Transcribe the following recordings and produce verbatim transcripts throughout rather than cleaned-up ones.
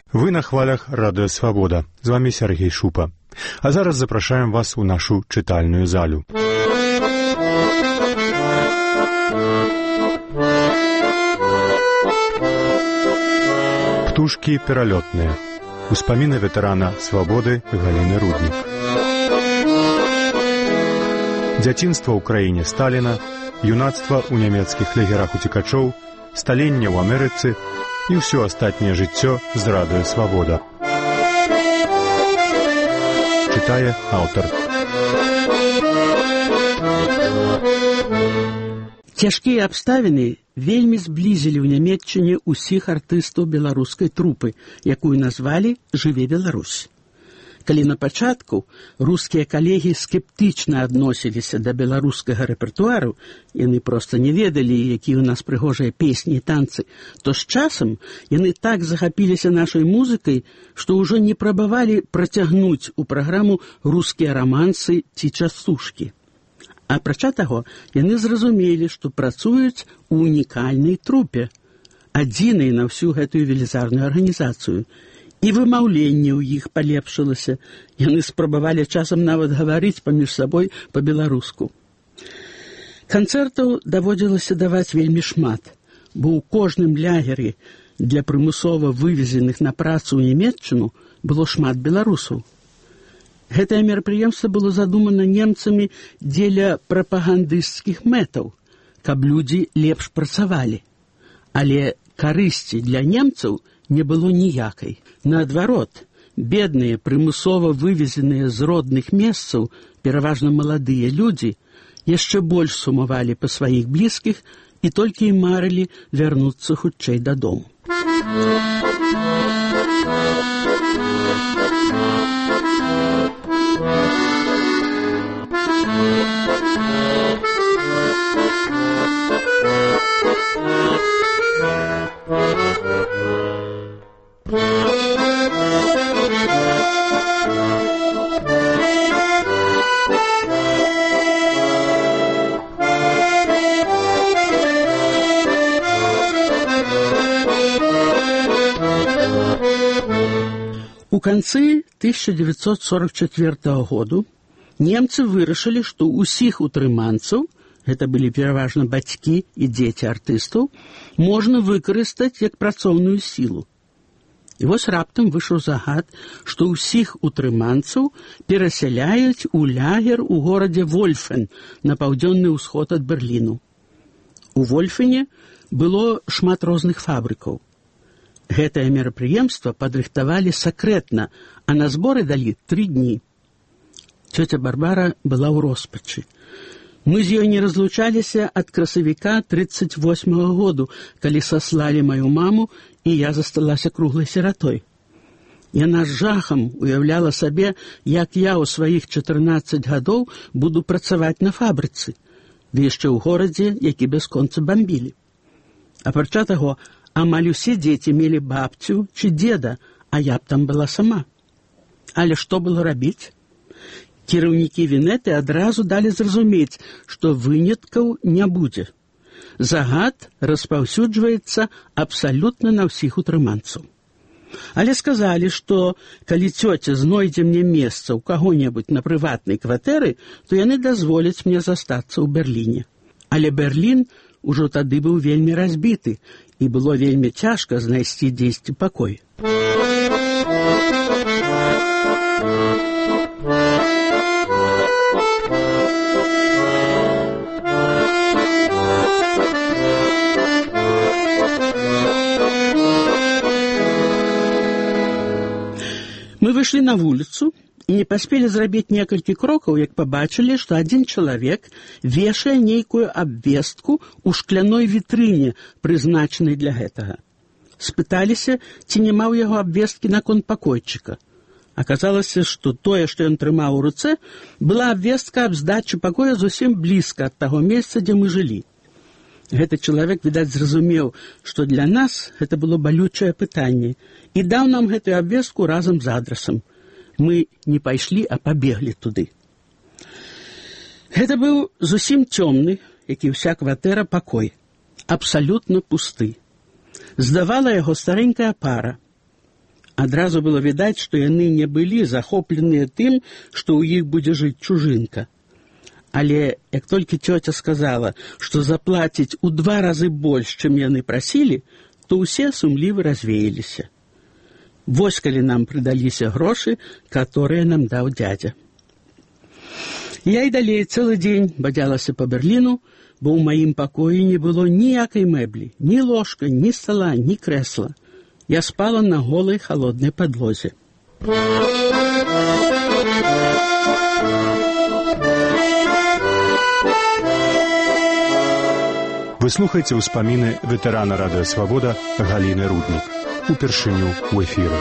Вы на хвалях Радыё Свабода. З вами Сергей Шупа. А зараз запрашаем вас у нашу чытальную залю. Птушкі пералётныя. Успаміны ветэрана Свабоды Галіны Руднік. Дзяцінства ў краіне Сталіна, юнацтва ў нямецкіх лагерах уцекачоў, сталенне ў Амерыцы і ўсё астатняе жыццё з Радыё Свабода. Чытае аўтар. Цяжкія абставіны вельмі зблізілі ў Нямецчыне ўсіх артыстаў беларускай трупы, якую назвалі «Жыве Беларусь». Калі на пачатку рускія калегі скептычна адносіліся да беларускага рэпертуару, яны проста не ведалі, якія ў нас прыгожыя песні і танцы, то з часам яны так захапіліся нашай музыкай, што ўжо не прабавалі працягнуць у праграму рускія рамансы ці частушкі. Апрача таго, яны зразумелі, што працуюць у унікальнай трупе, адзінай на ўсю гэтую велізарную арганізацыю. І вымаўленне ў іх палепшылася. Яны спрабавалі часам нават гаварыць паміж сабой па-беларуску. Канцэртаў даводзілася даваць вельмі шмат, бо ў кожным лягеры для прымусова вывезеных на працу ў Нямецчыну было шмат беларусаў. Гэтае мерапрыемства было задумана немцамі дзеля прапагандысцкіх мэтаў, каб людзі лепш працавалі. Але карысці для немцаў не было ніякай. Наадварот, бедныя, прымусова вывезеныя з родных месцаў, пераважна маладыя людзі, яшчэ больш сумавалі па сваіх блізкіх і толькі і марылі вярнуцца хутчэй дадому. У канцы тысяча девятьсот сорок четвёртого году немцы вырашылі, што ўсіх утрыманцаў, гэта былі пераважна бацькі і дзеці артыстаў, можна выкарыстаць як працоўную сілу. І вось раптам выйшаў загад, што ўсіх утрыманцаў перасяляюць у лягер у горадзе Вольфен на паўднёвы ўсход ад Берліну. У Вольфене было шмат розных фабрыкаў. Гэтае мерапрыемства падрыхтавалі сакрэтна, а на зборы далі тры дні. Цёця Барбара была ў роспачы. Мы з ёй не разлучаліся ад красавіка тридцать восьмого году, калі саслалі маю маму, і я засталася круглай сіратой. Яна з жахам уяўляла сабе, як я ў сваіх чатырнаццаць гадоў буду працаваць на фабрыцы, ды яшчэ ў горадзе, які бясконца бамбілі. Апрача таго, амаль усе дзеці мелі бабцю ці дзеда, а я б там была сама. Але што было рабіць? Кіраўнікі Вінеты адразу далі зразумець, што выняткаў не будзе. Загад распаўсюджваецца абсалютна на ўсіх утрыманцаў. Але сказалі, што калі цёця знойдзе мне месца ў каго-небудзь на прыватнай кватэры, то яны дазволяць мне застацца ў Берліне. Але Берлін ужо тады быў вельмі разбіты, і было вельмі цяжка знайсці дзесьці пакой. Мы выйшлі на вуліцу і не паспелі зрабіць некалькі крокаў, як пабачылі, што адзін чалавек вешае нейкую абвестку ў шкляной вітрыне, прызначанай для гэтага. Спыталіся, ці няма ў яго абвесткі наконт пакойчыка. Аказалася, што тое, што ён трымаў у руцэ, была абвестка аб здачы пакоя зусім блізка ад таго месца, дзе мы жылі. Гэты чалавек, відаць, зразумеў, што для нас гэта было балючае пытанне, і даў нам гэтую абвестку разам з адрасам. Мы не пайшлі, а пабеглі туды. Гэта быў зусім цёмны, як і ўся кватэра, пакой. Абсалютна пусты. Здавала яго старенькая пара. Адразу было відаць, што яны не былі захопленыя тым, што ў іх будзе жыць чужынка. Але як толькі цёця сказала, што заплаціць у два разы больш, чым яны прасілі, то ўсе сумлівы развеяліся. Вось калі нам прыдаліся грошы, которые нам даў дзядзя. Я і далей цэлы дзень бадзялася па Берліну, бо ў маім пакоі не было ніякай мэблі, ні ложка, ні стала, ні крэсла. Я спала на голай холоднай падлозе. Вы слухаеце ўспаміны ветэрана радыё «Свабода» Галіны Руднік. Упершыню ў эфіры.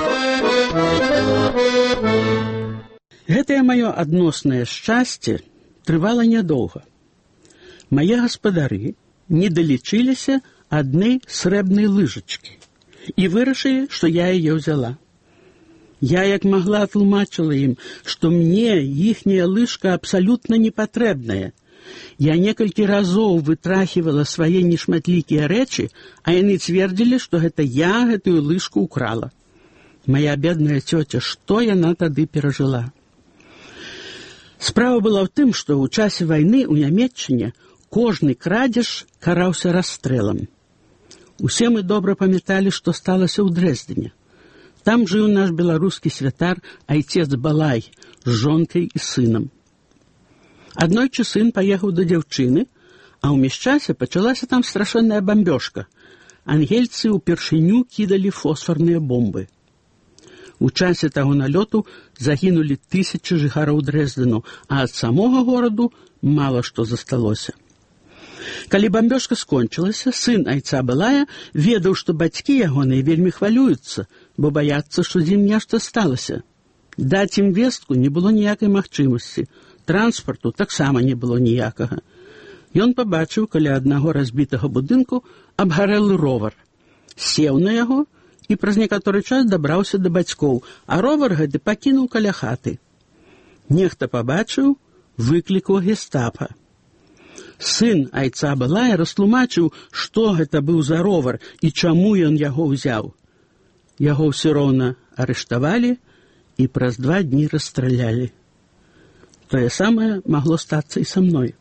Гэтае маё адноснае шчасце трывала нядоўга. Мае гаспадары не далічыліся адной срэбнай лыжачкі і вырашылі, што я яе ўзяла. Я як магла тлумачыла ім, што мне іхняя лыжка абсалютна не патрэбная. Я некалькі разоў вытрахівала свае нешматлікія рэчы, а яны цвердзілі, што гэта я гэтую лыжку ўкрала. Мая бедная цёця, што яна тады перажыла? Справа была ў тым, што ў часе вайны ў Нямецчыне кожны крадзеж караўся расстрэлам. Усе мы добра памяталі, што сталася ў Дрэздзене. Там жыў наш беларускі святар айцец Балай з жонкай і сынам. Аднойчы сын паехаў да дзяўчыны, а ў міжчасе пачалася там страшэнная бамбёжка. Ангельцы ўпершыню кідалі фосфарныя бомбы. У часе таго налёту загінулі тысячы жыхароў Дрэздзену, а ад самога гораду мала што засталося. Калі бамбёжка скончылася, сын айца Балая ведаў, што бацькі ягоныя вельмі хвалююцца, бо баяцца, што з ім нешта сталася. Даць ім вестку не было ніякай магчымасці, транспарту таксама не было ніякага. Ён пабачыў каля аднаго разбітага будынку абгарэлы ровар, сеў на яго і праз некаторы час дабраўся да бацькоў, а ровар гэты пакінуў каля хаты. Нехта пабачыў, выклікаў гестапа. Сын айца Балая растлумачыў, што гэта быў за ровар і чаму ён яго ўзяў. Яго ўсё роўна арыштавалі і праз два дні расстралялі. Тое самае магло стацца і са мной.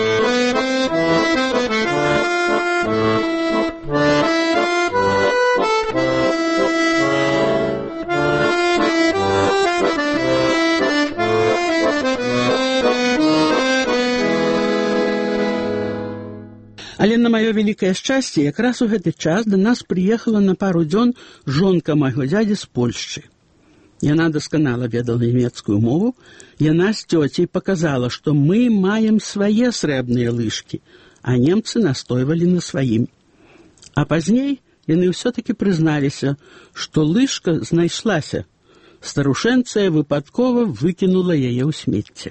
Але на маё вялікае шчасце, якраз у гэты час да нас прыехала на пару дзён жонка майго дзядзі з Польшчы. Яна дасканала ведала нямецкую мову, яна з цёцяй паказала, што мы маем свае срэбныя лыжкі, а немцы настойвалі на сваім. А пазней яны ўсё-такі прызналіся, што лыжка знайшлася. Старушэнцая выпадкова выкінула яе ў смецце.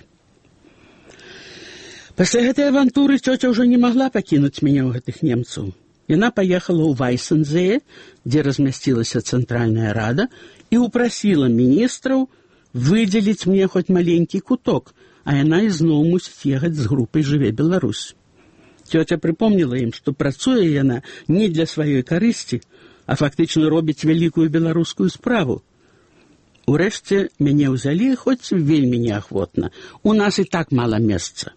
Пасля гэтай авантуры цёця ўжо не магла пакінуць мяне ў гэтых немцаў. Яна паехала ў Вайсензее, дзе размясцілася цэнтральная рада, і ўпрасіла міністраў выдзеліць мне хоць маленькі куток, а яна ізноў мусіць ехаць з групай «Жыве Беларусь». Цёця прыпомніла ім, што працуе яна не для сваёй карысці, а фактычна робіць вялікую беларускую справу. Урэшце мяне ўзялі, хоць вельмі неахвотна. У нас і так мала месца.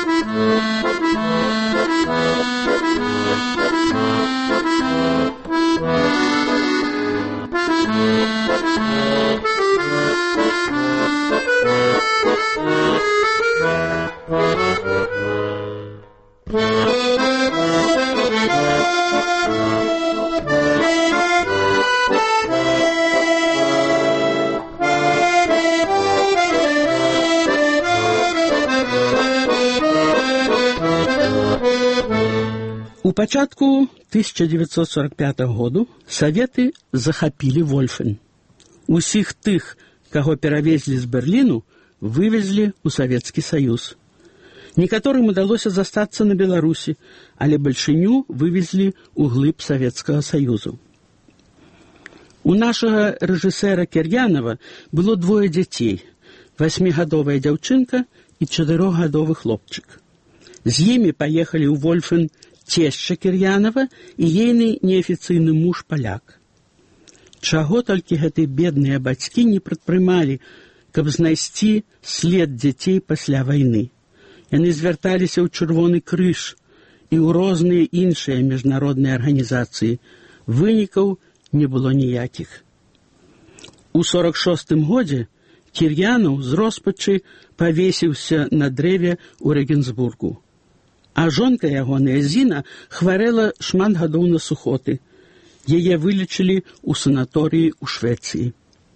У пачатку тысяча дзевяцьсот сорок пятага году саветы захапілі Вольфен. Усіх тых, каго перавезлі з Берліну, вывезлі ў Савецкі Саюз. Некаторым удалося застацца на Беларусі, але бальшыню вывезлі ў глыб Савецкага Саюзу. У нашага рэжысэра Кір'янава было двое дзяцей, васьмігадовая дзяўчынка і чатырохгадовы хлопчык. З імі паехалі ў Вольфен цешча Кір'янава і ейны неафіцыйны муж паляк. Чаго толькі гэтыя бедныя бацькі не прадпрымалі, каб знайсці след дзяцей пасля вайны. Яны звярталіся ў Чырвоны крыж і ў розныя іншыя міжнародныя арганізацыі. Вынікаў не было ніякіх. У сорок шостым годзе Кір'янаў з роспачы павесіўся на дрэве ў Рэгенсбургу. А жонка ягоная Зіна хварэла шмат гадоў на сухоты. Яе вылечылі ў санаторыі ў Швецыі.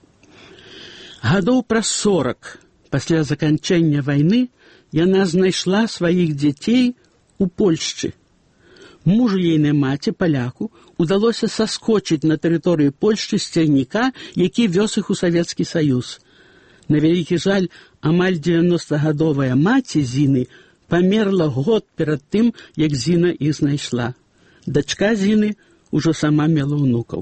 Гадоў праз сорак пасля заканчэння вайны яна знайшла сваіх дзяцей у Польшчы. Мужу ейнай маці, паляку, удалося саскочыць на тэрыторыю Польшчы з цягніка, які вёз іх у Савецкі Саюз. На вялікі жаль, амаль дзевяностагадовая маці Зіны памерла год перад тым, як Зіна іх знайшла. Дачка Зіны ўжо сама мела ўнукаў.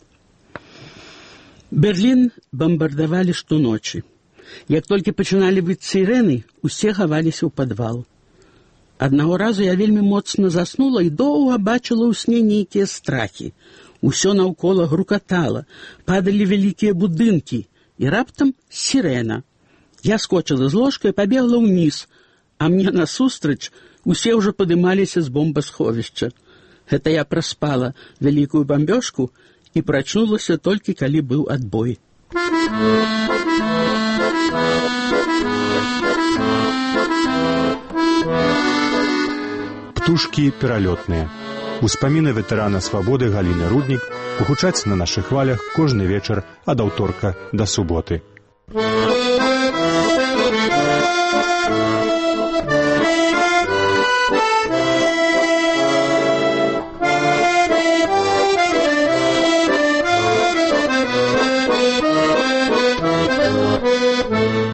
Берлін бамбардавалі штоночы. Як толькі пачыналі быць сірэны, усе хаваліся ў падвал. Аднаго разу я вельмі моцна заснула і доўга бачыла ў сне нейкія страхі. Усё наўкола грукатала, падалі вялікія будынкі, і раптам сірэна. Я скочыла з ложка і пабегла ўніз, а мне насустрач усе ўжо падымаліся з бомбасховішча. Гэта я праспала вялікую бамбёжку і прачнулася толькі, калі быў адбой. Птушкі пералётныя. Успаміны ветэрана свабоды Галіны Руднік гучаць на нашых хвалях кожны вечар ад аўторка да суботы.